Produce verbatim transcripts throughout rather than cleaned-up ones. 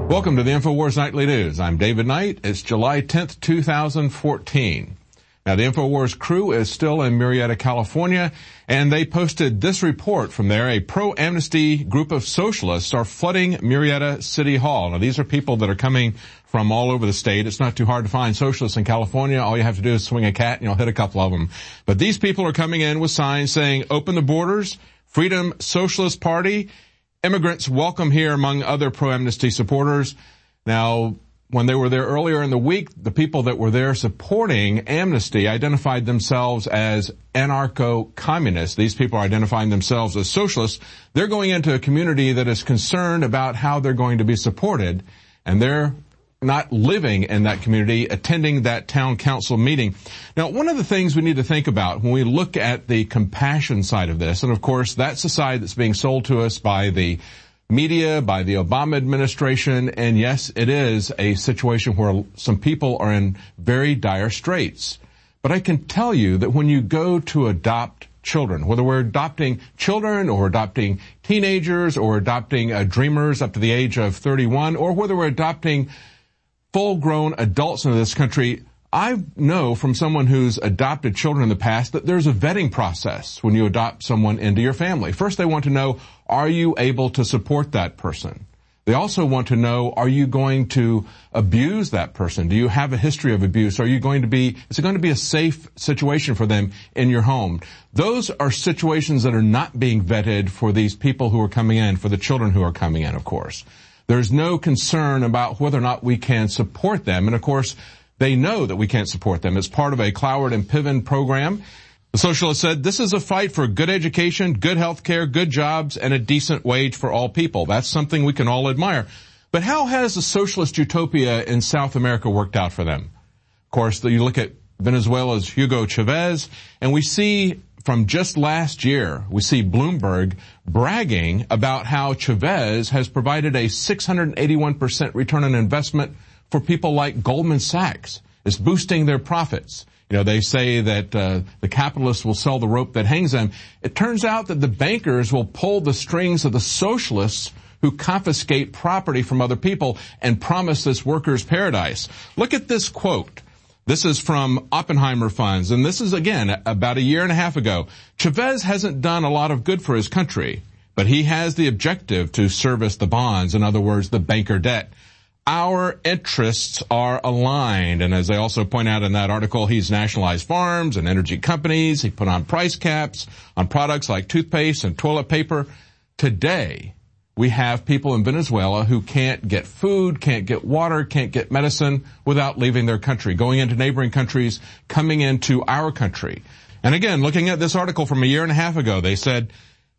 Welcome to the InfoWars Nightly News. I'm David Knight. It's July tenth, two thousand fourteen. Now, the InfoWars crew is still in Murrieta, California, and they posted this report from there. A pro-amnesty group of socialists are flooding Murrieta City Hall. Now, these are people that are coming from all over the state. It's not too hard to find socialists in California. All you have to do is swing a cat and you'll hit a couple of them. But these people are coming in with signs saying, open the borders, Freedom Socialist Party, immigrants welcome here, among other pro-amnesty supporters. Now, when they were there earlier in the week, the people that were there supporting amnesty identified themselves as anarcho-communists. These people are identifying themselves as socialists. They're going into a community that is concerned about how they're going to be supported, and they're not living in that community, attending that town council meeting. Now, one of the things we need to think about when we look at the compassion side of this, and of course, that's the side that's being sold to us by the media, by the Obama administration, and yes, it is a situation where some people are in very dire straits. But I can tell you that when you go to adopt children, whether we're adopting children or adopting teenagers or adopting uh, dreamers up to the age of thirty-one, or whether we're adopting full-grown adults in this country, I know from someone who's adopted children in the past that there's a vetting process when you adopt someone into your family. First, they want to know, are you able to support that person? They also want to know, are you going to abuse that person? Do you have a history of abuse? Are you going to be, is it going to be a safe situation for them in your home? Those are situations that are not being vetted for these people who are coming in, for the children who are coming in, of course. There's no concern about whether or not we can support them. And of course, they know that we can't support them. It's part of a Cloward and Piven program. The socialists said, this is a fight for good education, good health care, good jobs, and a decent wage for all people. That's something we can all admire. But how has the socialist utopia in South America worked out for them? Of course, you look at Venezuela's Hugo Chavez, and we see from just last year, we see Bloomberg bragging about how Chavez has provided a six hundred eighty-one percent return on investment for people like Goldman Sachs. It's boosting their profits. You know, they say that uh, the capitalists will sell the rope that hangs them. It turns out that the bankers will pull the strings of the socialists who confiscate property from other people and promise this workers' paradise. Look at this quote. This is from Oppenheimer Funds, and this is, again, about a year and a half ago. Chavez hasn't done a lot of good for his country, but he has the objective to service the bonds, in other words, the banker debt. Our interests are aligned, and as they also point out in that article, he's nationalized farms and energy companies. He put on price caps on products like toothpaste and toilet paper. Today, we have people in Venezuela who can't get food, can't get water, can't get medicine without leaving their country, going into neighboring countries, coming into our country. And again, looking at this article from a year and a half ago, they said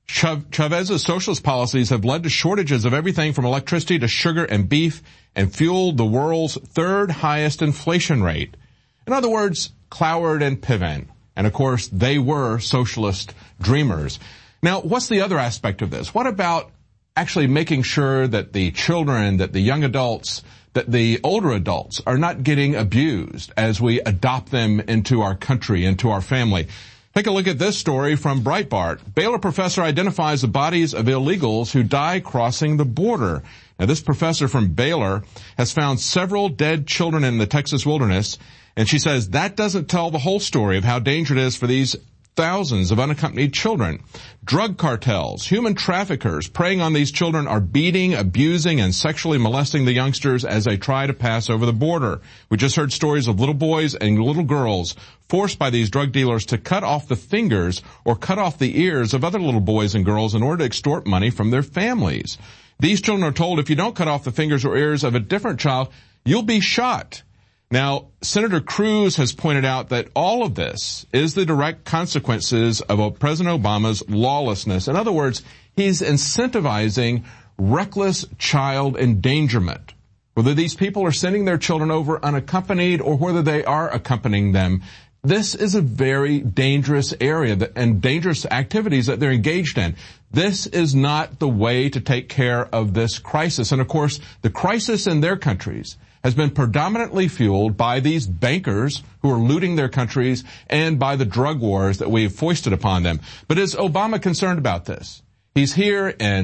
Chavez's socialist policies have led to shortages of everything from electricity to sugar and beef and fueled the world's third highest inflation rate. In other words, Cloward and Piven. And of course, they were socialist dreamers. Now, what's the other aspect of this? What about actually making sure that the children, that the young adults, that the older adults are not getting abused as we adopt them into our country, into our family? Take a look at this story from Breitbart. Baylor professor identifies the bodies of illegals who die crossing the border. Now, this professor from Baylor has found several dead children in the Texas wilderness, and she says that doesn't tell the whole story of how dangerous it is for these thousands of unaccompanied children. Drug cartels, human traffickers preying on these children are beating, abusing, and sexually molesting the youngsters as they try to pass over the border. We just heard stories of little boys and little girls forced by these drug dealers to cut off the fingers or cut off the ears of other little boys and girls in order to extort money from their families. These children are told if you don't cut off the fingers or ears of a different child, you'll be shot. Now, Senator Cruz has pointed out that all of this is the direct consequences of President Obama's lawlessness. In other words, he's incentivizing reckless child endangerment. Whether these people are sending their children over unaccompanied or whether they are accompanying them, this is a very dangerous area that, and dangerous activities that they're engaged in. This is not the way to take care of this crisis. And of course, the crisis in their countries has been predominantly fueled by these bankers who are looting their countries and by the drug wars that we've foisted upon them. But is Obama concerned about this? He's here in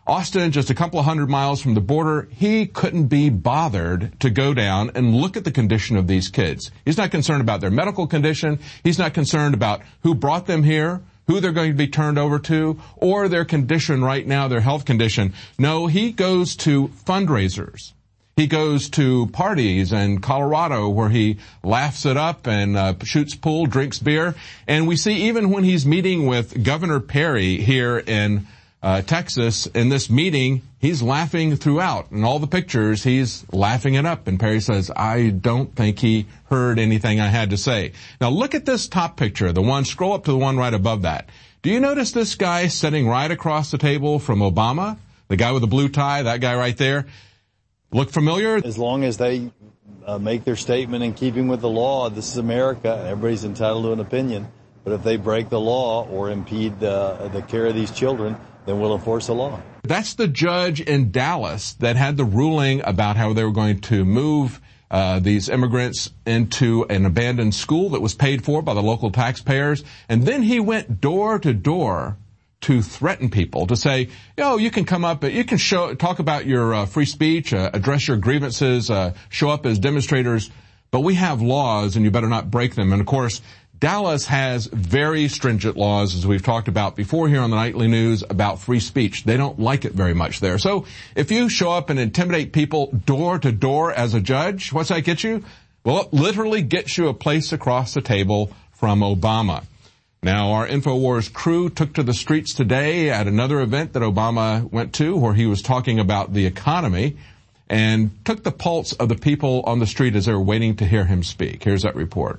Austin, just a couple of hundred miles from the border, he couldn't be bothered to go down and look at the condition of these kids. He's not concerned about their medical condition. He's not concerned about who brought them here, who they're going to be turned over to, or their condition right now, their health condition. No, he goes to fundraisers. He goes to parties in Colorado where he laughs it up and uh, shoots pool, drinks beer. And we see even when he's meeting with Governor Perry here in uh, Texas, in this meeting, he's laughing throughout. In all the pictures, he's laughing it up. And Perry says, I don't think he heard anything I had to say. Now look at this top picture, the one, scroll up to the one right above that. Do you notice this guy sitting right across the table from Obama? The guy with the blue tie, that guy right there. Look familiar? As long as they uh, make their statement in keeping with the law, this is America, everybody's entitled to an opinion. But if they break the law or impede uh, the care of these children, then we'll enforce the law. That's the judge in Dallas that had the ruling about how they were going to move uh, these immigrants into an abandoned school that was paid for by the local taxpayers. And then he went door to door to threaten people, to say, yo, you can come up, you can show, talk about your uh, free speech, uh, address your grievances, uh, show up as demonstrators, but we have laws and you better not break them. And of course, Dallas has very stringent laws, as we've talked about before here on the Nightly News, about free speech. They don't like it very much there. So if you show up and intimidate people door to door as a judge, what's that get you? Well, it literally gets you a place across the table from Obama. Now, our InfoWars crew took to the streets today at another event that Obama went to where he was talking about the economy and took the pulse of the people on the street as they were waiting to hear him speak. Here's that report.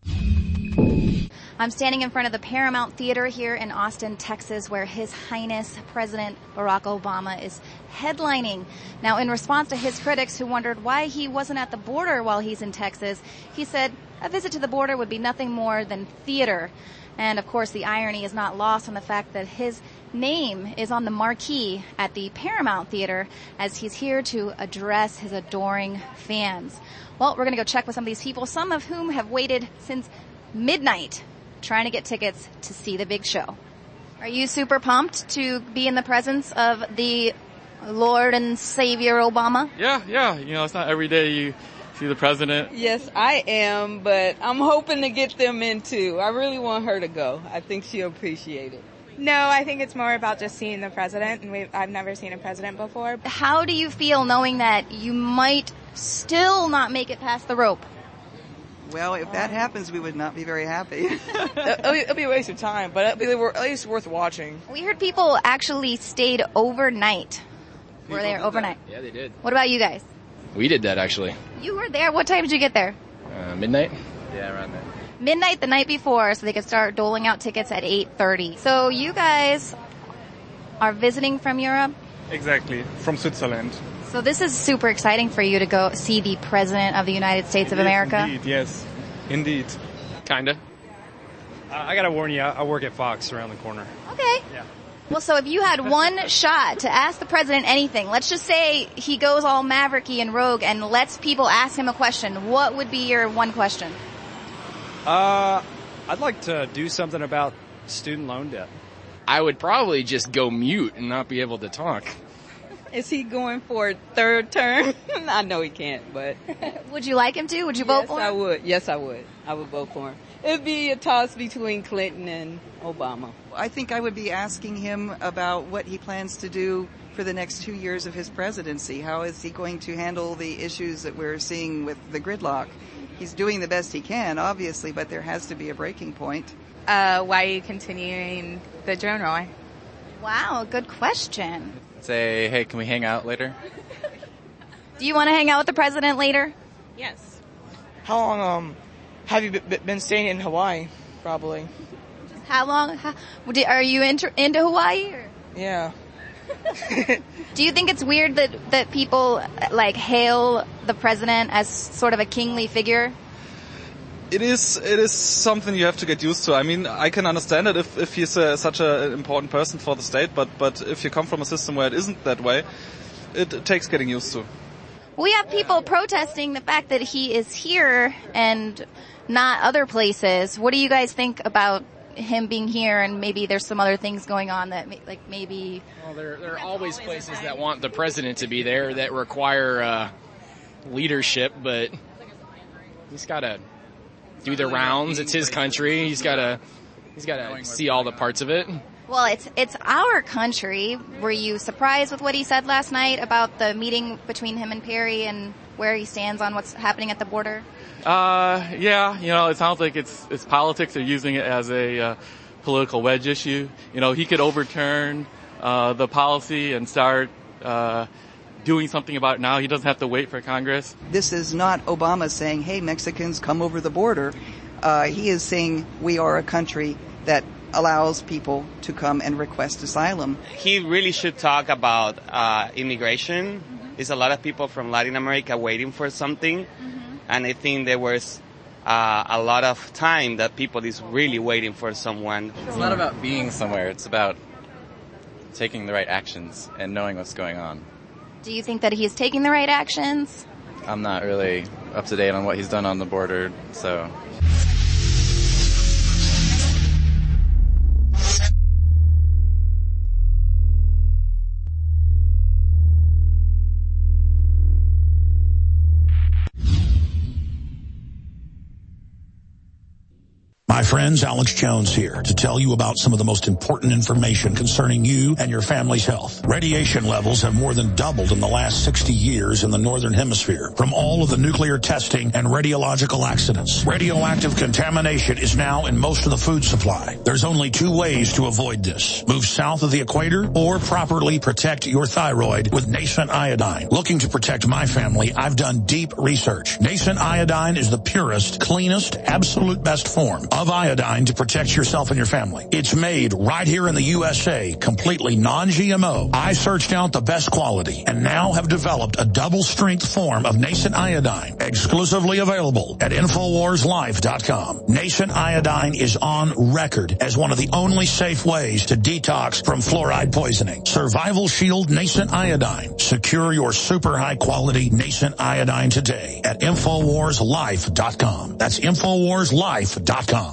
I'm standing in front of the Paramount Theater here in Austin, Texas, where His Highness President Barack Obama is headlining. Now, in response to his critics who wondered why he wasn't at the border while he's in Texas, he said a visit to the border would be nothing more than theater. And, of course, the irony is not lost on the fact that his name is on the marquee at the Paramount Theater as he's here to address his adoring fans. Well, we're going to go check with some of these people, some of whom have waited since midnight trying to get tickets to see the big show. Are you super pumped to be in the presence of the Lord and Savior Obama? Yeah, yeah. You know, it's not every day you see the president. Yes, I am, but I'm hoping to get them in too. I really want her to go. I think she'll appreciate it. No, I think it's more about just seeing the president, and we've, I've never seen a president before. How do you feel knowing that you might still not make it past the rope? Well, if that happens, we would not be very happy. it'll, be, it'll be a waste of time, but it'll be at least worth watching. We heard people actually stayed overnight. People were there overnight? That. Yeah, they did. What about you guys? We did that, actually. You were there. What time did you get there? Uh, midnight? Yeah, around there. Midnight the night before, so they could start doling out tickets at eight thirty. So you guys are visiting from Europe? Exactly, from Switzerland. So this is super exciting for you to go see the President of the United States it of America? Indeed, yes. Indeed. Kinda. Uh, I gotta warn you, I work at Fox around the corner. Okay. Yeah. Well, so if you had one shot to ask the president anything, let's just say he goes all mavericky and rogue and lets people ask him a question, what would be your one question? Uh, I'd like to do something about student loan debt. I would probably just go mute and not be able to talk. Is he going for a third term? I know he can't, but... Would you like him to? Would you yes, vote for him? Yes, I would. Yes, I would. I would vote for him. It'd be a toss between Clinton and Obama. I think I would be asking him about what he plans to do for the next two years of his presidency. How is he going to handle the issues that we're seeing with the gridlock? He's doing the best he can, obviously, but there has to be a breaking point. Uh, why are you continuing the drone war? Wow, good question. Say, hey, can we hang out later? Do you want to hang out with the president later? Yes. How long um have you b- been staying in Hawaii? Probably. How long? How, are you into, into Hawaii? Or? Yeah. Do you think it's weird that, that people like hail the president as sort of a kingly figure? It is. It is something you have to get used to. I mean, I can understand it if if he's a, such an important person for the state, but but if you come from a system where it isn't that way, it, it takes getting used to. We have people protesting the fact that he is here and not other places. What do you guys think about him being here, and maybe there's some other things going on that, like maybe. Well, there, there are always places that want the president to be there that require uh, leadership, but he's got to do the rounds. It's his country. He's got to he's got to see all the parts of it. Well, it's it's our country. Were you surprised with what he said last night about the meeting between him and Perry and where he stands on what's happening at the border? Uh, yeah, you know, it sounds like it's it's politics. They're using it as a uh, political wedge issue. You know, he could overturn uh, the policy and start uh, doing something about it now. He doesn't have to wait for Congress. This is not Obama saying, hey, Mexicans, come over the border. Uh, he is saying we are a country that allows people to come and request asylum. He really should talk about uh, immigration. Mm-hmm. There's a lot of people from Latin America waiting for something. Mm-hmm. And I think there was uh, a lot of time that people is really waiting for someone. It's not about being somewhere. It's about taking the right actions and knowing what's going on. Do you think that he's taking the right actions? I'm not really up to date on what he's done on the border, so... My friends, Alex Jones here to tell you about some of the most important information concerning you and your family's health. Radiation levels have more than doubled in the last sixty years in the Northern Hemisphere from all of the nuclear testing and radiological accidents. Radioactive contamination is now in most of the food supply. There's only two ways to avoid this. Move south of the equator or properly protect your thyroid with Nascent Iodine. Looking to protect my family, I've done deep research. Nascent Iodine is the purest, cleanest, absolute best form of iodine to protect yourself and your family. It's made right here in the U S A, completely non-G M O. I searched out the best quality and now have developed a double-strength form of Nascent Iodine, exclusively available at Infowars Life dot com. Nascent Iodine is on record as one of the only safe ways to detox from fluoride poisoning. Survival Shield Nascent Iodine. Secure your super high-quality Nascent Iodine today at Infowars Life dot com. That's Infowars Life dot com.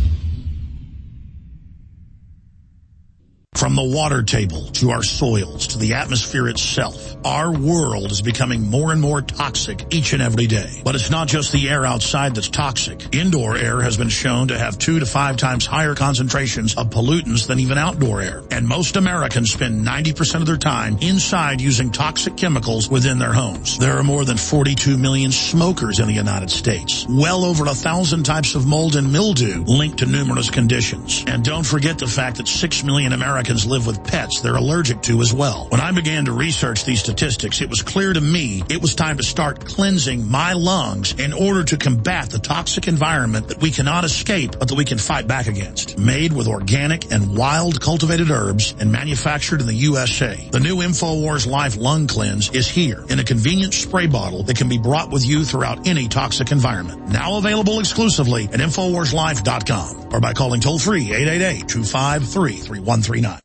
From the water table to our soils to the atmosphere itself, our world is becoming more and more toxic each and every day. But it's not just the air outside that's toxic. Indoor air has been shown to have two to five times higher concentrations of pollutants than even outdoor air. And most Americans spend ninety percent of their time inside using toxic chemicals within their homes. There are more than forty-two million smokers in the United States. Well over a thousand types of mold and mildew linked to numerous conditions. And don't forget the fact that six million Americans live with pets they're allergic to as well. When I began to research these statistics, it was clear to me it was time to start cleansing my lungs in order to combat the toxic environment that we cannot escape but that we can fight back against. Made with organic and wild cultivated herbs and manufactured in the U S A, the new InfoWars Life Lung Cleanse is here in a convenient spray bottle that can be brought with you throughout any toxic environment. Now available exclusively at Infowars Life dot com or by calling toll-free eight eight eight, two five three, three one three nine.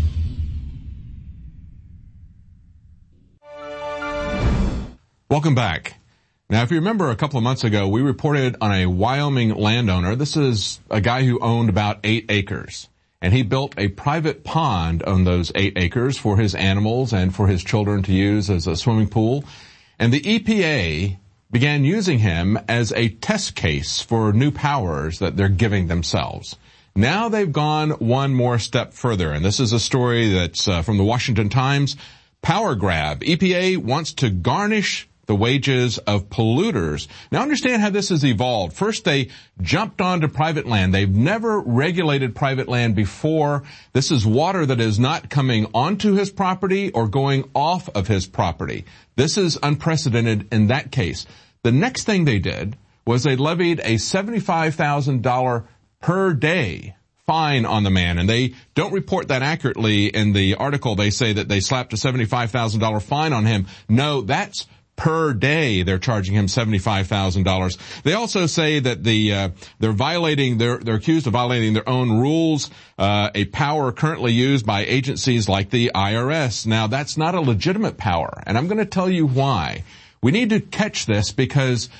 Welcome back. Now, if you remember a couple of months ago, we reported on a Wyoming landowner. This is a guy who owned about eight acres, and he built a private pond on those eight acres for his animals and for his children to use as a swimming pool. And the E P A began using him as a test case for new powers that they're giving themselves. Now they've gone one more step further, and this is a story that's uh, from the Washington Times. Power grab. E P A wants to garnish the wages of polluters. Now understand how this has evolved. First, they jumped onto private land. They've never regulated private land before. This is water that is not coming onto his property or going off of his property. This is unprecedented in that case. The next thing they did was they levied a seventy-five thousand dollars per day fine on the man, and they don't report that accurately in the article. They say that they slapped a seventy-five thousand dollars fine on him. No, that's per day. They're charging him seventy-five thousand dollars. They also say that the uh, they're violating they're they're accused of violating their own rules, uh a power currently used by agencies like the I R S. Now, that's not a legitimate power, and I'm going to tell you why. We need to catch this because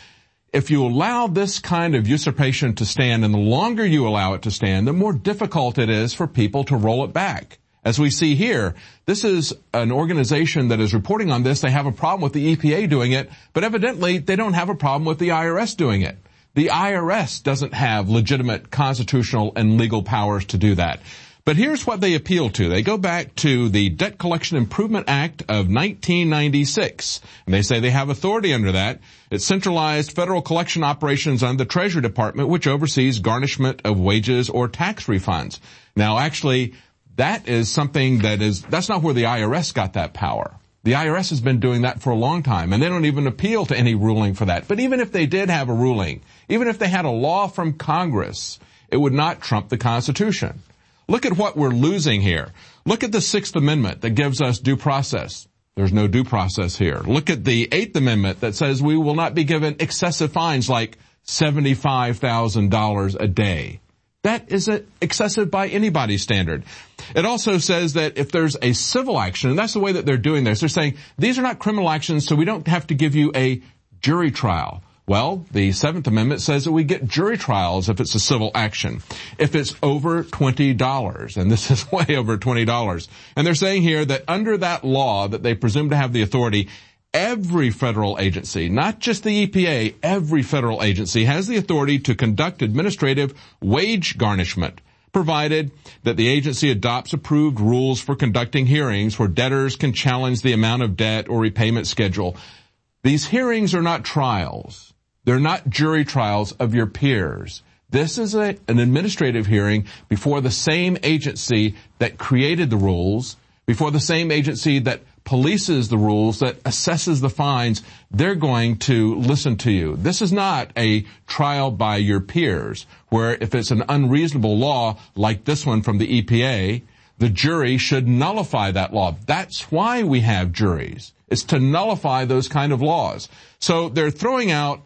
if you allow this kind of usurpation to stand, and the longer you allow it to stand, the more difficult it is for people to roll it back. As we see here, this is an organization that is reporting on this. They have a problem with the E P A doing it, but evidently they don't have a problem with the I R S doing it. The I R S doesn't have legitimate constitutional and legal powers to do that. But here's what they appeal to. They go back to the Debt Collection Improvement Act of nineteen ninety-six, and they say they have authority under that. It's centralized federal collection operations under the Treasury Department, which oversees garnishment of wages or tax refunds. Now, actually, that is something that is, that's not where the I R S got that power. The I R S has been doing that for a long time, and they don't even appeal to any ruling for that. But even if they did have a ruling, even if they had a law from Congress, it would not trump the Constitution. Look at what we're losing here. Look at the Sixth Amendment that gives us due process. There's no due process here. Look at the Eighth Amendment that says we will not be given excessive fines like seventy-five thousand dollars a day. That is excessive by anybody's standard. It also says that if there's a civil action, and that's the way that they're doing this, they're saying these are not criminal actions, so we don't have to give you a jury trial. Well, the Seventh Amendment says that we get jury trials if it's a civil action, if it's over twenty dollars, and this is way over twenty dollars. And they're saying here that under that law that they presume to have the authority, every federal agency, not just the E P A, every federal agency has the authority to conduct administrative wage garnishment, provided that the agency adopts approved rules for conducting hearings where debtors can challenge the amount of debt or repayment schedule. These hearings are not trials. They're not jury trials of your peers. This is a, an administrative hearing before the same agency that created the rules, before the same agency that polices the rules, that assesses the fines. They're going to listen to you. This is not a trial by your peers, where if it's an unreasonable law like this one from the E P A, the jury should nullify that law. That's why we have juries. It's to nullify those kind of laws. So they're throwing out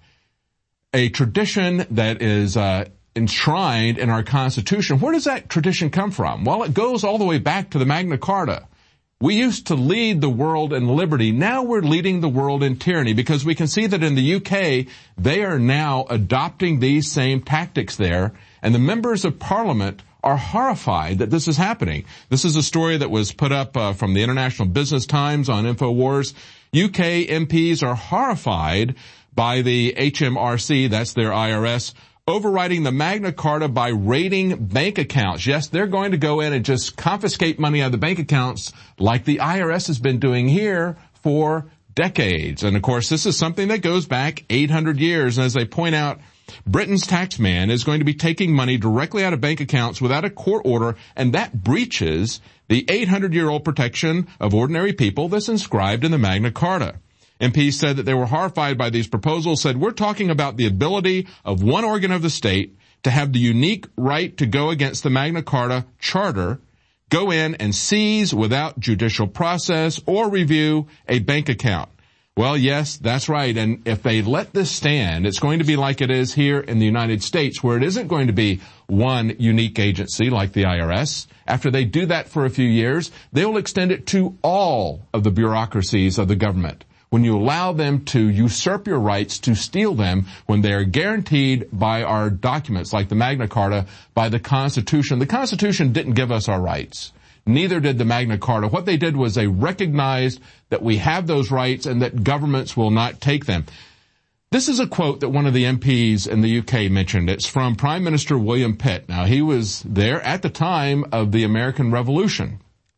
a tradition that is uh, enshrined in our Constitution. Where does that tradition come from? Well, it goes all the way back to the Magna Carta. We used to lead the world in liberty. Now we're leading the world in tyranny, because we can see that in the U K, they are now adopting these same tactics there, and the members of Parliament are horrified that this is happening. This is a story that was put up uh, from the International Business Times on InfoWars. U K M Ps are horrified by the H M R C, that's their I R S, overriding the Magna Carta by raiding bank accounts. Yes, they're going to go in and just confiscate money out of the bank accounts like the I R S has been doing here for decades. And of course, this is something that goes back eight hundred years. And as they point out, Britain's taxman is going to be taking money directly out of bank accounts without a court order, and that breaches the eight hundred year old protection of ordinary people that's inscribed in the Magna Carta. M Ps said that they were horrified by these proposals, said we're talking about the ability of one organ of the state to have the unique right to go against the Magna Carta Charter, go in and seize without judicial process or review a bank account. Well, yes, that's right. And if they let this stand, it's going to be like it is here in the United States, where it isn't going to be one unique agency like the I R S. After they do that for a few years, they will extend it to all of the bureaucracies of the government. When you allow them to usurp your rights, to steal them, when they are guaranteed by our documents like the Magna Carta, by the Constitution. The Constitution didn't give us our rights. Neither did the Magna Carta. What they did was they recognized that we have those rights and that governments will not take them. This is a quote that one of the M Ps in the U K mentioned. It's from Prime Minister William Pitt. Now, he was there at the time of the American Revolution.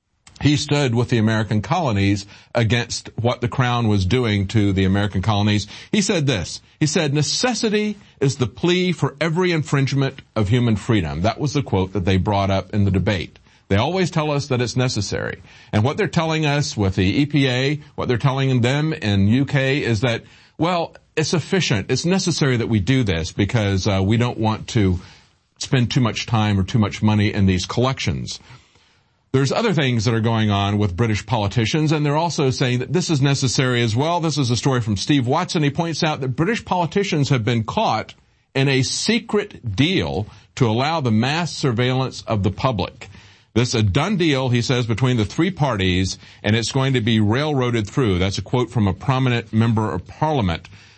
He stood with the American colonies against what the Crown was doing to the American colonies. He said this. He said, necessity is the plea for every infringement of human freedom. That was the quote that they brought up in the debate. They always tell us that it's necessary. And what they're telling us with the E P A, what they're telling them in U K is that, well, it's efficient. It's necessary that we do this because uh, we don't want to spend too much time or too much money in these collections. There's other things that are going on with British politicians, and they're also saying that this is necessary as well. This is a story from Steve Watson. He points out that British politicians have been caught in a secret deal to allow the mass surveillance of the public. This is a done deal, he says, between the three parties, and it's going to be railroaded through. That's a quote from a prominent member of Parliament.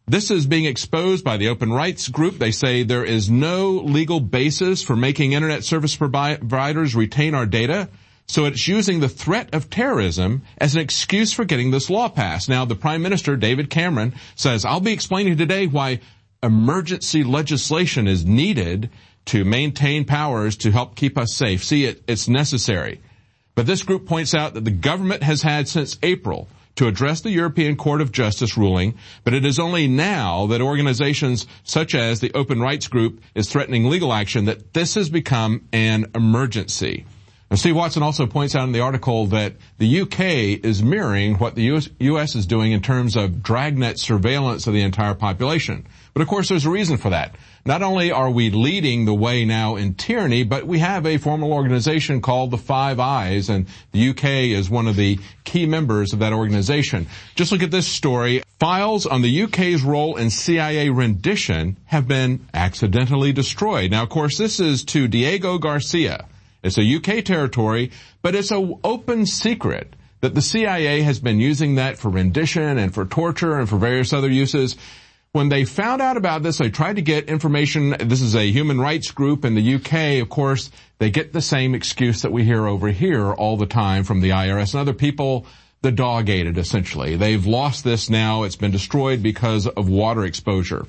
This is being exposed by the Open Rights Group. They say there is no legal basis for making internet service providers retain our data. So it's using the threat of terrorism as an excuse for getting this law passed. Now, the Prime Minister, David Cameron, says, I'll be explaining today why emergency legislation is needed to maintain powers to help keep us safe. See, it, it's necessary. But this group points out that the government has had since April to address the European Court of Justice ruling, but it is only now that organizations such as the Open Rights Group is threatening legal action that this has become an emergency. Now, Steve Watson also points out in the article that the U K is mirroring what the U S is doing in terms of dragnet surveillance of the entire population. But of course, there's a reason for that. Not only are we leading the way now in tyranny, but we have a formal organization called the Five Eyes, and the U K is one of the key members of that organization. Just look at this story. Files on the U K's role in C I A rendition have been accidentally destroyed. Now, of course, this is to Diego Garcia. It's a U K territory, but it's an open secret that the C I A has been using that for rendition and for torture and for various other uses. When they found out about this, they tried to get information. This is a human rights group in the U K. Of course, they get the same excuse that we hear over here all the time from the I R S and other people. The dog ate it, essentially. They've lost this now. It's been destroyed because of water exposure.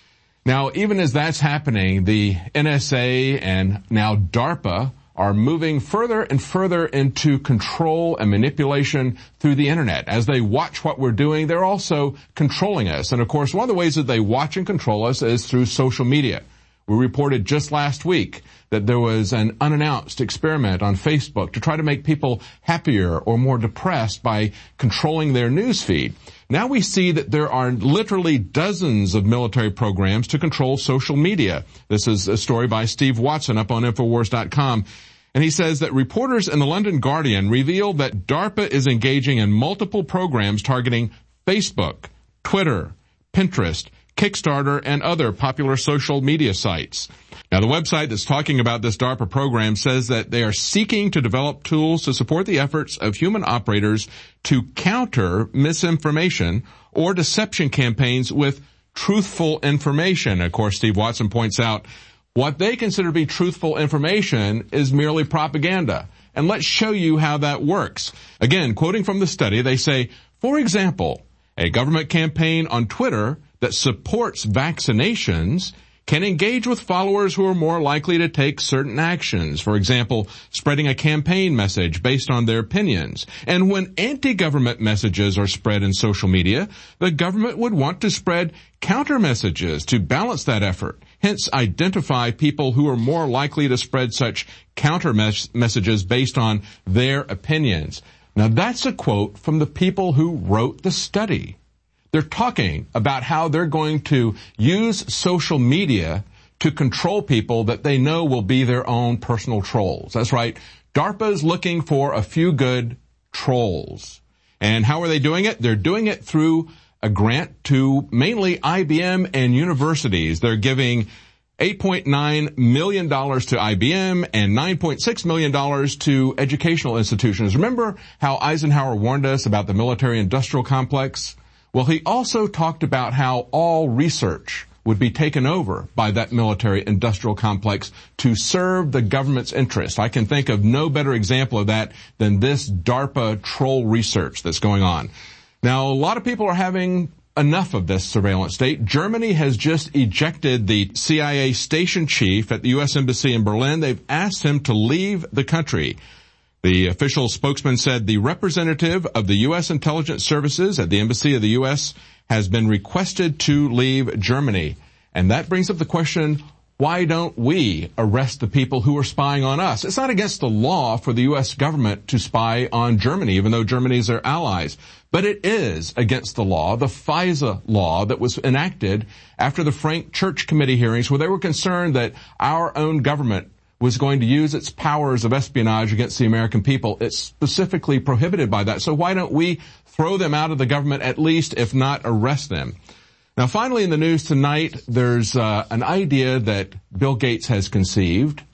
Now, even as that's happening, the N S A and now DARPA are moving further and further into control and manipulation through the internet. As they watch what we're doing, they're also controlling us. And of course, one of the ways that they watch and control us is through social media. We reported just last week that there was an unannounced experiment on Facebook to try to make people happier or more depressed by controlling their news feed. Now we see that there are literally dozens of military programs to control social media. This is a story by Steve Watson up on Infowars dot com. And he says that reporters in the London Guardian revealed that DARPA is engaging in multiple programs targeting Facebook, Twitter, Pinterest, Kickstarter, and other popular social media sites. Now, the website that's talking about this DARPA program says that they are seeking to develop tools to support the efforts of human operators to counter misinformation or deception campaigns with truthful information. Of course, Steve Watson points out what they consider to be truthful information is merely propaganda. And let's show you how that works. Again, quoting from the study, they say, for example, a government campaign on Twitter that supports vaccinations can engage with followers who are more likely to take certain actions. For example, spreading a campaign message based on their opinions. And when anti-government messages are spread in social media, the government would want to spread counter messages to balance that effort. Hence, identify people who are more likely to spread such counter mes- messages based on their opinions. Now, that's a quote from the people who wrote the study. They're talking about how they're going to use social media to control people that they know will be their own personal trolls. That's right. DARPA is looking for a few good trolls. And how are they doing it? They're doing it through a grant to mainly I B M and universities. They're giving eight point nine million dollars to I B M and nine point six million dollars to educational institutions. Remember how Eisenhower warned us about the military-industrial complex? Well, he also talked about how all research would be taken over by that military-industrial complex to serve the government's interest. I can think of no better example of that than this DARPA troll research that's going on. Now, a lot of people are having enough of this surveillance state. Germany has just ejected the C I A station chief at the U S Embassy in Berlin. They've asked him to leave the country. The official spokesman said the representative of the U S intelligence services at the Embassy of the U S has been requested to leave Germany. And that brings up the question, why don't we arrest the people who are spying on us? It's not against the law for the U S government to spy on Germany, even though Germany is their allies. But it is against the law, the FISA law that was enacted after the Frank Church Committee hearings, where they were concerned that our own government was going to use its powers of espionage against the American people. It's specifically prohibited by that. So why don't we throw them out of the government, at least, if not arrest them? Now, finally, in the news tonight, there's uh, an idea that Bill Gates has conceived,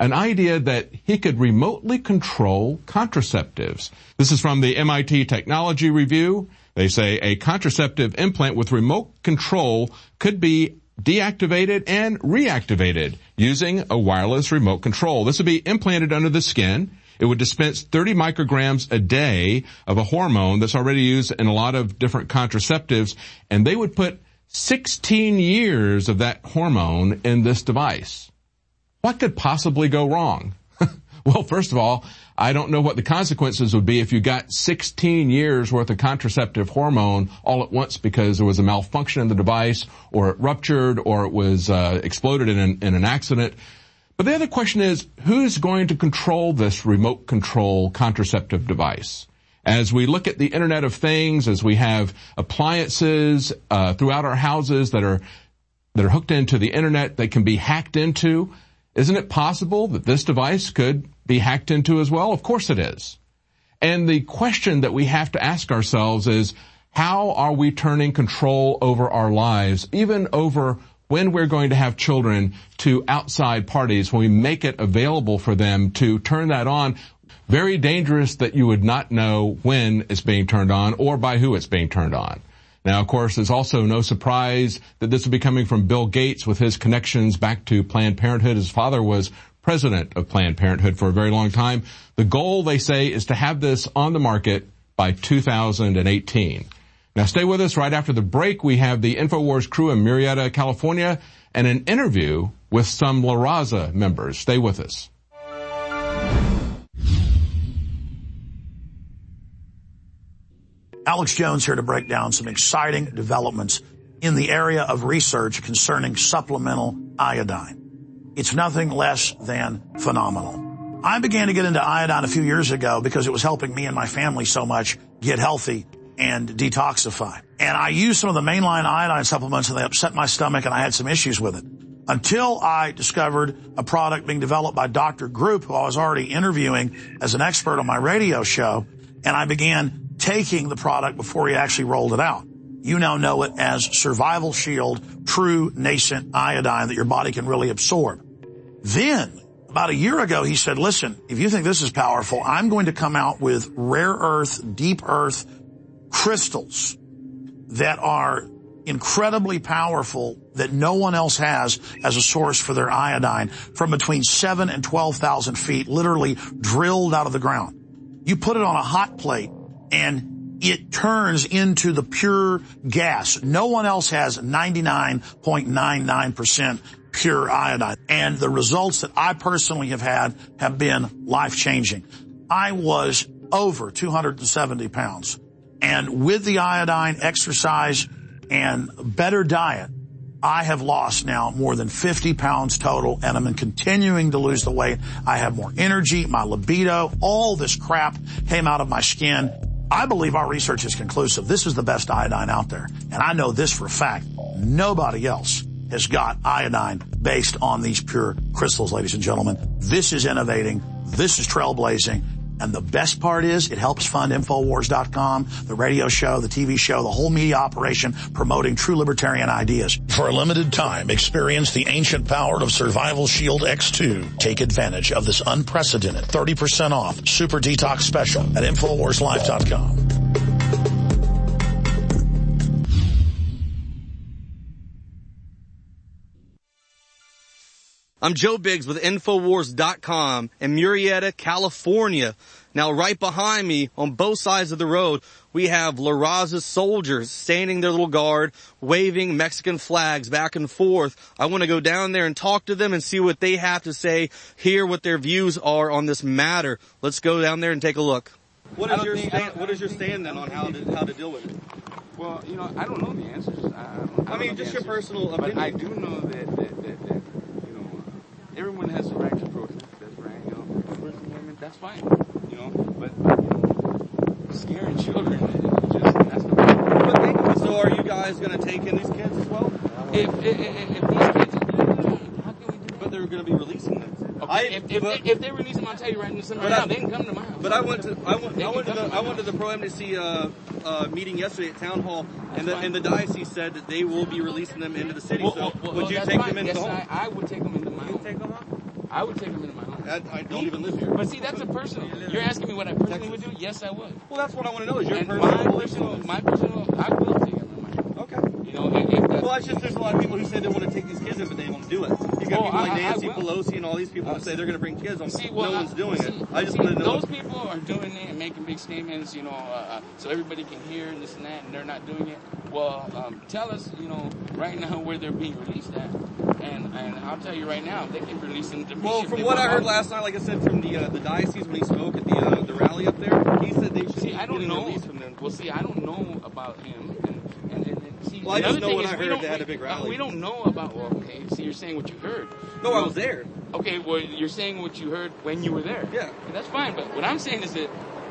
an idea that he could remotely control contraceptives. This is from the M I T Technology Review. They say a contraceptive implant with remote control could be deactivated and reactivated using a wireless remote control. This would be implanted under the skin. It would dispense thirty micrograms a day of a hormone that's already used in a lot of different contraceptives, and they would put sixteen years of that hormone in this device. What could possibly go wrong? Well, first of all, I don't know what the consequences would be if you got sixteen years worth of contraceptive hormone all at once because there was a malfunction in the device, or it ruptured, or it was uh, exploded in an, in an accident. But the other question is, who's going to control this remote control contraceptive device? As we look at the Internet of Things, as we have appliances uh, throughout our houses that are that are hooked into the Internet, they can be hacked into. Isn't it possible that this device could be hacked into as well? Of course it is. And the question that we have to ask ourselves is, how are we turning control over our lives, even over when we're going to have children, to outside parties, when we make it available for them to turn that on? Very dangerous that you would not know when it's being turned on or by who it's being turned on. Now, of course, there's also no surprise that this will be coming from Bill Gates with his connections back to Planned Parenthood. His father was president of Planned Parenthood for a very long time. The goal, they say, is to have this on the market by two thousand eighteen. Now, stay with us. Right after the break, we have the InfoWars crew in Murrieta, California, and an interview with some La Raza members. Stay with us. Alex Jones here to break down some exciting developments in the area of research concerning supplemental iodine. It's nothing less than phenomenal. I began to get into iodine a few years ago because it was helping me and my family so much get healthy and detoxify. And I used some of the mainline iodine supplements and they upset my stomach and I had some issues with it. Until I discovered a product being developed by Doctor Group, who I was already interviewing as an expert on my radio show, and I began taking the product before he actually rolled it out. You now know it as Survival Shield True Nascent Iodine that your body can really absorb. Then, about a year ago, he said, listen, if you think this is powerful, I'm going to come out with rare earth, deep earth crystals that are incredibly powerful that no one else has as a source for their iodine, from between seven and twelve thousand feet, literally drilled out of the ground. You put it on a hot plate, and it turns into the pure gas. No one else has ninety-nine point nine nine percent pure iodine. And the results that I personally have had have been life-changing. I was over two hundred seventy pounds. And with the iodine, exercise, and better diet, I have lost now more than fifty pounds total, and I'm continuing to lose the weight. I have more energy, my libido, all this crap came out of my skin. I believe our research is conclusive. This is the best iodine out there. And I know this for a fact. Nobody else has got iodine based on these pure crystals, ladies and gentlemen. This is innovating. This is trailblazing. And the best part is it helps fund Infowars dot com, the radio show, the T V show, the whole media operation promoting true libertarian ideas. For a limited time, experience the ancient power of Survival Shield X two. Take advantage of this unprecedented thirty percent off Super Detox special at Infowars Live dot com. I'm Joe Biggs with Infowars dot com in Murrieta, California. Now, right behind me, on both sides of the road, we have La Raza soldiers standing their little guard, waving Mexican flags back and forth. I want to go down there and talk to them and see what they have to say, hear what their views are on this matter. Let's go down there and take a look. What is your think, stand, what is your stand then on how to how to deal with it? Well, you know, I don't know the answers. I, don't, I, I mean, just your personal opinion. But I do know that, that, that, that everyone has the right to protest. That's right. You know, First Amendment, that's fine. You know, but you know, scaring children, just that's the problem. But they, so, are you guys going to take in these kids as well? If if, if, if these kids, how can we do that? But they're going to be releasing them. Okay, I, if, if, but, they, if they release them, I'll tell you right now. Right now, they can come to my house. But I went to I went, I went to the I went to the pro-amnesty uh, uh, meeting yesterday at town hall, that's and the fine. and the diocese said that they will be releasing them into the city. Well, so well, well, would you well, take fine. them into yes, the home? I, I would take them into my home. You take them home? I would take them into my home. I, I don't even live here. But see, that's a personal. You're asking me what I personally would do? Yes, I would. Well, that's what I want to know. Is your and personal my personal, my personal, I will take it. Okay. You know, if, if well, it's just there's a lot of people who say they want to take these kids in, but they won't do it. You got oh, people like I, Nancy I Pelosi and all these people who say they're going to bring kids on. See, well, no one's doing see, it. I just see, want to know. Those people are doing it and making big statements, you know, uh, so everybody can hear and this and that, and they're not doing it. Well, um, tell us, you know, right now where they're being released at, and and I'll tell you right now, they can release them to Well, from what I heard last night, like I said, from the uh, the diocese when he spoke at the uh, the rally up there, he said they should see, be I don't getting know. released from them. Well, see, I don't know about him, and and, and, and see, well, I the just other know thing when is I we heard don't- they had a we- big rally. We don't know about. Well, okay, see, you're saying what you heard. No, You I know, was there. Okay, well, you're saying what you heard when you were there. Yeah. And that's fine, but what I'm saying is that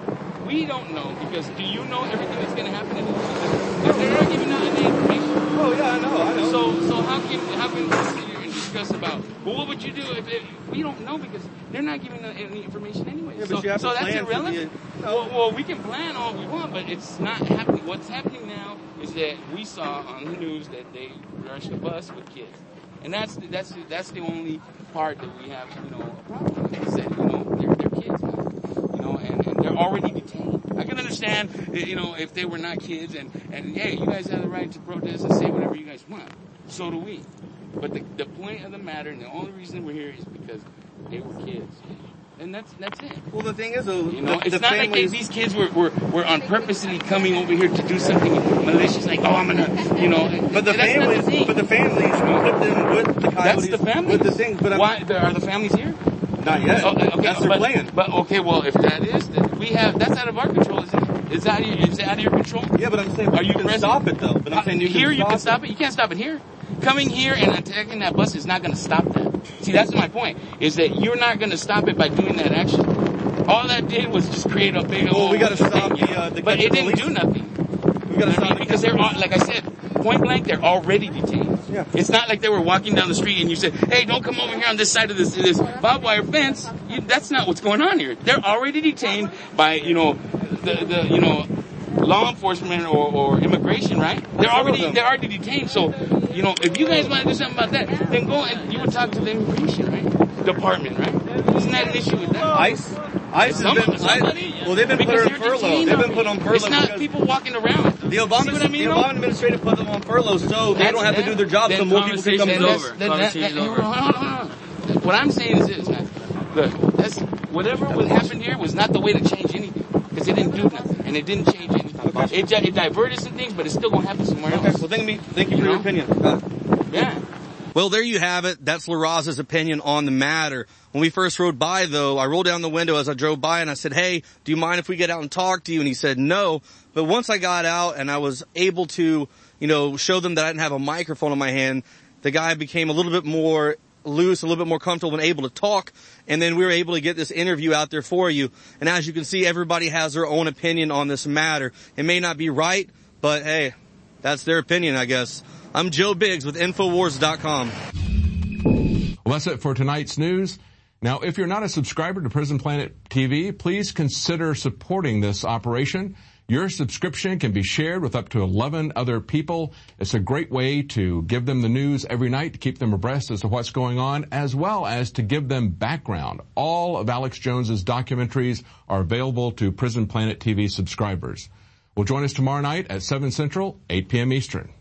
we don't know, because do you know everything that's going to happen in the future? They're not giving out any information. Oh, yeah, I know, I know. So, so how can, how can we sit here and discuss about, well, what would you do if, if we don't know, because they're not giving out any information anyway. Yeah, so, but you have so to that's plan for irrelevant. the- well, well, we can plan all we want, but it's not happening. What's happening now is that we saw on the news that they rushed a bus with kids. And that's the, that's the, that's the only part that we have, you know, a problem with. Is that, you know, they're, they're kids now, you know, and, and they're already detained. I can understand, you know, if they were not kids and, and hey, you guys have the right to protest and say whatever you guys want. So do we. But the, the point of the matter, and the only reason we're here is because they were kids. And that's that's it. Well, the thing is, though, you know, the, it's the not like they, families... these kids were, were, were on purposely coming over here to do something malicious, like, oh, I'm gonna, you know. But the that's not families, the thing. but the families put them with the coyotes. That's the families. With the thing, but I'm, Why there are the families here? Not yet. Oh, okay, That's their but, plan. But okay, well, if that is, then we have that's out of our control, isn't it? Is that is it out of your control? Yeah, but I'm saying are you can present? stop it though. But I'm saying you here can you can stop stop it. You can't stop it here. Coming here and attacking that bus is not going to stop that. See, that's my point. Is that you're not going to stop it by doing that action. All that did was just create a big. Well, we got to stop thing, the, uh, the. But it didn't police. do nothing. We got to stop I mean, the because they're all, like I said, point blank, they're already detained. Yeah. It's not like they were walking down the street and you said, "Hey, don't come over here on this side of this this barbed wire fence." You, that's not what's going on here. They're already detained by you know the the you know law enforcement or, or immigration, right? They're already they're already detained. So you know if you guys want to do something about that, then go and you would talk to the immigration right department, right? Isn't that an issue with that? ICE. ICE has been, somebody, I, well, they've been put on furlough. They've been put on furlough. It's not people walking around. The Obama, See what I mean, the though? Obama administration put them on furlough so they That's- don't have to do their job, so more people can come to Then us. that's- then that- that- hold on, hold on, hold on. What I'm saying is this, man. Look, that's, whatever was happened here was not the way to change anything. Because it didn't do nothing. And it didn't change anything. Okay. It, it diverted some things, but it's still going to happen somewhere else. Okay, well, thank, me, thank you, you for know? your opinion. Yeah. Well, there you have it. That's La Raza's opinion on the matter. When we first rode by, though, I rolled down the window as I drove by and I said, hey, do you mind if we get out and talk to you? And he said no. But once I got out and I was able to, you know, show them that I didn't have a microphone in my hand, the guy became a little bit more loose, a little bit more comfortable and able to talk. And then we were able to get this interview out there for you. And as you can see, everybody has their own opinion on this matter. It may not be right, but hey, that's their opinion, I guess. I'm Joe Biggs with Infowars dot com. Well, that's it for tonight's news. Now, if you're not a subscriber to Prison Planet T V, please consider supporting this operation. Your subscription can be shared with up to eleven other people. It's a great way to give them the news every night, to keep them abreast as to what's going on, as well as to give them background. All of Alex Jones's documentaries are available to Prison Planet T V subscribers. Well, join us tomorrow night at seven Central, eight p.m. Eastern.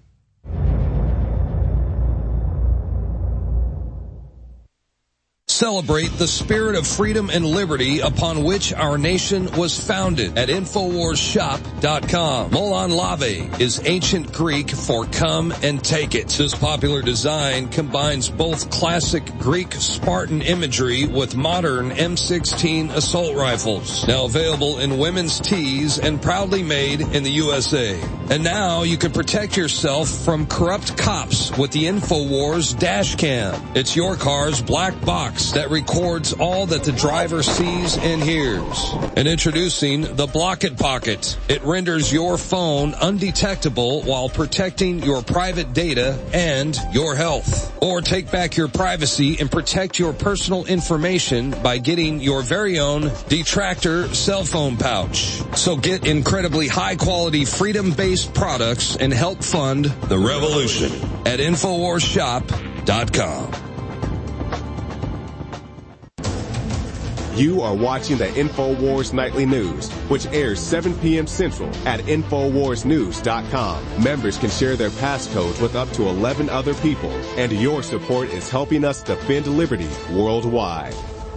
Celebrate the spirit of freedom and liberty upon which our nation was founded at Infowars Shop dot com. Molon Lave is ancient Greek for come and take it. This popular design combines both classic Greek Spartan imagery with modern M sixteen assault rifles. Now available in women's tees and proudly made in the U S A. And now you can protect yourself from corrupt cops with the Infowars dash cam. It's your car's black box that records all that the driver sees and hears. And introducing the Block It Pocket. It renders your phone undetectable while protecting your private data and your health. Or take back your privacy and protect your personal information by getting your very own Detractor cell phone pouch. So get incredibly high quality freedom-based products and help fund the revolution at Infowars Shop dot com. You are watching the InfoWars Nightly News, which airs seven p.m. Central at Infowars News dot com. Members can share their passcodes with up to eleven other people, and your support is helping us defend liberty worldwide.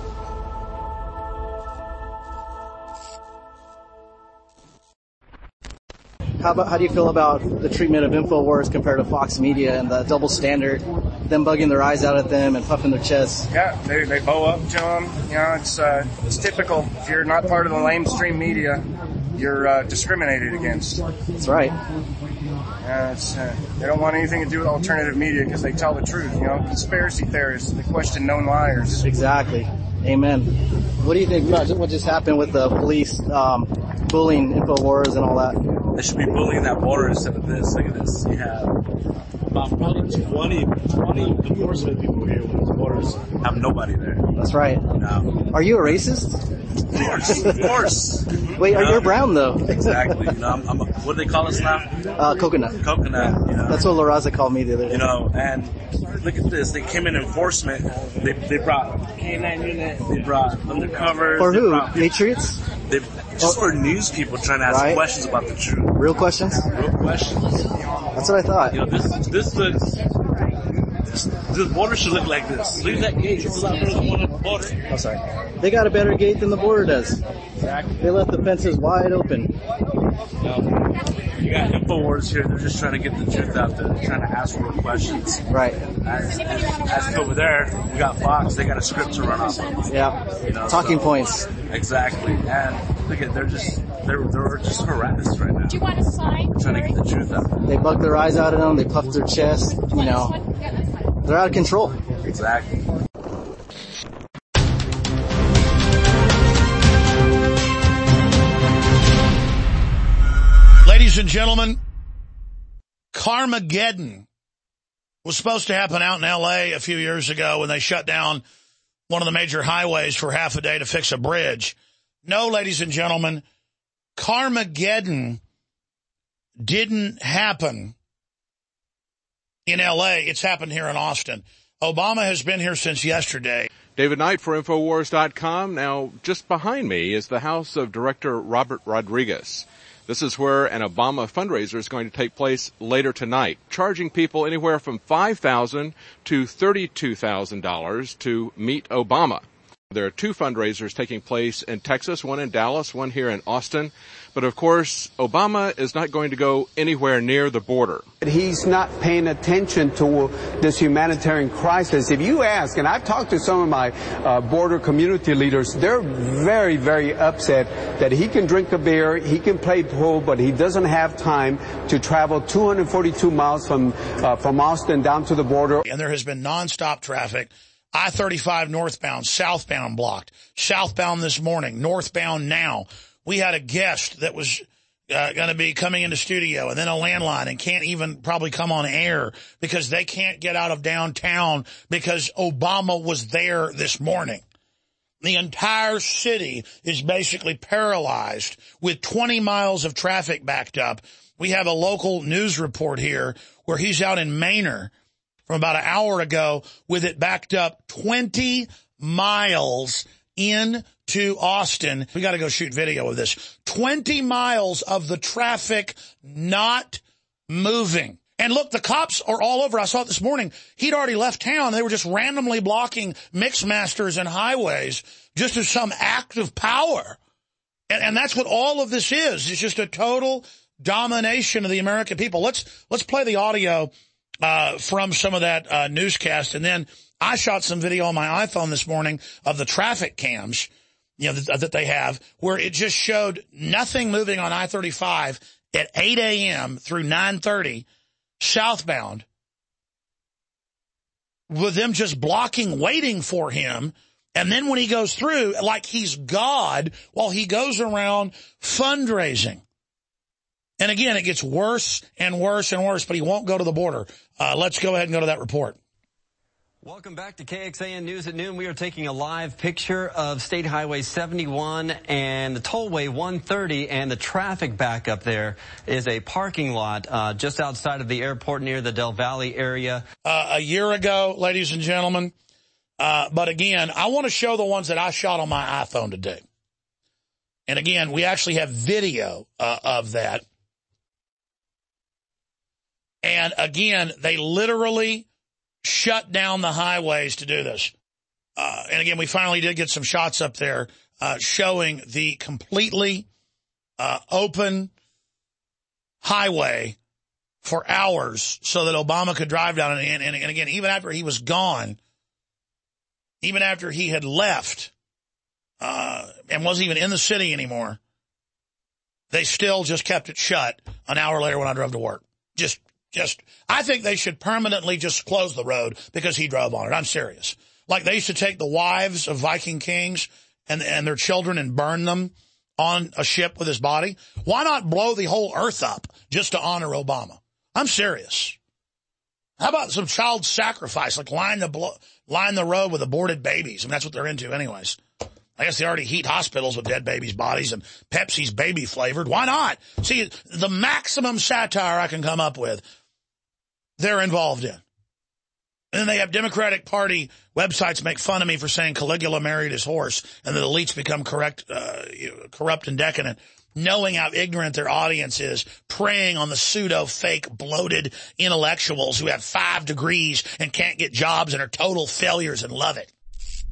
How about how do you feel about the treatment of InfoWars compared to Fox Media and the double standard, them bugging their eyes out at them and puffing their chests? Yeah, they they bow up to them. You know, it's uh, it's typical. If you're not part of the mainstream media, you're uh, discriminated against. That's right. Uh, it's, uh, they don't want anything to do with alternative media because they tell the truth. You know, conspiracy theorists, they question known liars. Exactly. Amen. What do you think about what just happened with the police um, bullying InfoWars and all that? They should be bullying that border instead of this. Look at this. You have about probably twenty, twenty enforcement people here when the borders have nobody there. That's right. No. Are you a racist? Of course. Of course. Wait, you are know? you brown though? Exactly. You know, I'm, I'm a, what do they call us now? Uh, coconut. Coconut. You know. That's what La Raza called me the other day. You know, and look at this. They came in enforcement. They they brought K nine unit. They brought undercovers. For who? Brought, Patriots? They, just oh, for news people trying to ask right. questions about the truth. Real questions? Real questions. That's what I thought. You know, this this looks. This, this border should look like this. Look at that gate. It's a lot better than one at the border. I'm sorry. They got a better gate than the border does. Exactly. They left the fences wide open. No. You got InfoWars here. They're just trying to get the truth out there. They're trying to ask real questions. Right. As, as over there, we got Fox. They got a script to run off of. Yeah. You know, talking so, points. Exactly. And look at, they're just, they're, they're just harassed right now. Do you want a sign? They're trying to get the truth out there. They bug their eyes out of them. They puff their chest. You know. They're out of control. Exactly. Ladies and gentlemen, Carmageddon was supposed to happen out in L A a few years ago when they shut down one of the major highways for half a day to fix a bridge. No, ladies and gentlemen, Carmageddon didn't happen in L A. It's happened here in Austin. Obama has been here since yesterday. David Knight for Infowars dot com. Now, just behind me is the house of Director Robert Rodriguez. This is where an Obama fundraiser is going to take place later tonight, charging people anywhere from five thousand dollars to thirty-two thousand dollars to meet Obama. There are two fundraisers taking place in Texas, one in Dallas, one here in Austin. But of course, Obama is not going to go anywhere near the border. He's not paying attention to this humanitarian crisis. If you ask, and I've talked to some of my uh, border community leaders, they're very, very upset that he can drink a beer, he can play pool, but he doesn't have time to travel two hundred forty-two miles from uh, from Austin down to the border. And there has been nonstop traffic. I thirty-five northbound, southbound blocked, southbound this morning, northbound now. We had a guest that was uh, going to be coming into studio and then a landline and can't even probably come on air because they can't get out of downtown because Obama was there this morning. The entire city is basically paralyzed with twenty miles of traffic backed up. We have a local news report here where he's out in Manor from about an hour ago with it backed up twenty miles into Austin. We got to go shoot video of this. twenty miles of the traffic not moving. And look, the cops are all over. I saw it this morning. He'd already left town. They were just randomly blocking Mixmasters and highways just as some act of power. And, and that's what all of this is. It's just a total domination of the American people. Let's, let's play the audio uh, from some of that uh, newscast. And then I shot some video on my iPhone this morning of the traffic cams, you know, that, that they have, where it just showed nothing moving on I thirty-five at eight a.m. through nine thirty southbound, with them just blocking, waiting for him. And then when he goes through, like he's God, while he goes around fundraising. And again, it gets worse and worse and worse, but he won't go to the border. Uh, let's go ahead and go to that report. Welcome back to K X A N News at Noon. We are taking a live picture of State Highway seventy-one and the tollway one thirty, and the traffic backup there is a parking lot uh, just outside of the airport near the Del Valle area. Uh, a year ago, ladies and gentlemen, Uh, but again, I want to show the ones that I shot on my iPhone today. And again, we actually have video uh, of that. And again, they literally shut down the highways to do this. Uh, and again, we finally did get some shots up there uh, showing the completely uh, open highway for hours so that Obama could drive down. And, and, and again, even after he was gone, even after he had left uh, and wasn't even in the city anymore, they still just kept it shut an hour later when I drove to work. Just, just, I think they should permanently just close the road because he drove on it. I'm serious. Like they used to take the wives of Viking kings and, and their children and burn them on a ship with his body. Why not blow the whole earth up just to honor Obama? I'm serious. How about some child sacrifice, like line the blo- line the road with aborted babies? I mean, that's what they're into anyways. I guess they already heat hospitals with dead babies' bodies and Pepsi's baby flavored. Why not? See, the maximum satire I can come up with, they're involved in. And then they have Democratic Party websites make fun of me for saying Caligula married his horse and the elites become correct, uh, corrupt and decadent, knowing how ignorant their audience is, preying on the pseudo-fake, bloated intellectuals who have five degrees and can't get jobs and are total failures and love it.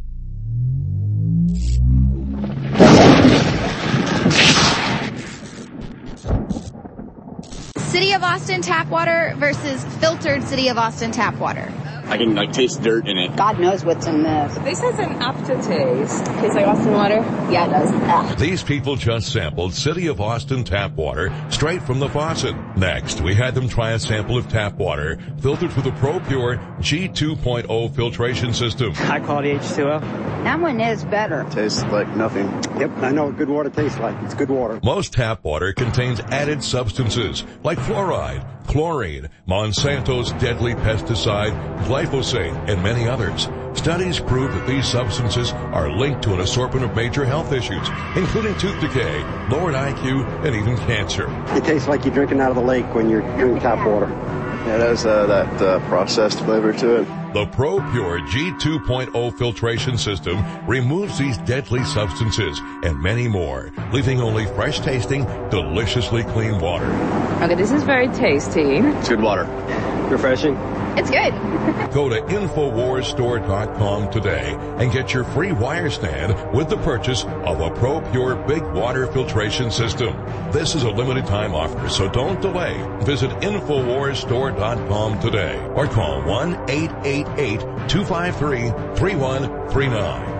City of Austin tap water versus filtered City of Austin tap water. I can like taste dirt in it. God knows what's in this. This has an aftertaste. Tastes like Austin water? Yeah, it does. Ugh. These people just sampled City of Austin tap water straight from the faucet. Next, we had them try a sample of tap water filtered through the ProPure G two point oh filtration system. High quality H two O. That one is better. Tastes like nothing. Yep, I know what good water tastes like. It's good water. Most tap water contains added substances like fluoride, chlorine, Monsanto's deadly pesticide, glyphosate, and many others. Studies prove that these substances are linked to an assortment of major health issues, including tooth decay, lowered I Q, and even cancer. It tastes like you're drinking out of the lake when you're drinking tap water. Yeah, it has uh, that uh, processed flavor to it. The ProPure G two point oh filtration system removes these deadly substances and many more, leaving only fresh-tasting, deliciously clean water. Okay, this is very tasty. It's good water. Refreshing. It's good. Go to Infowars Store dot com today and get your free wire stand with the purchase of a ProPure Big Water Filtration System. This is a limited time offer, so don't delay. Visit Infowars Store dot com today or call one eight eight eight, two five three, three one three nine.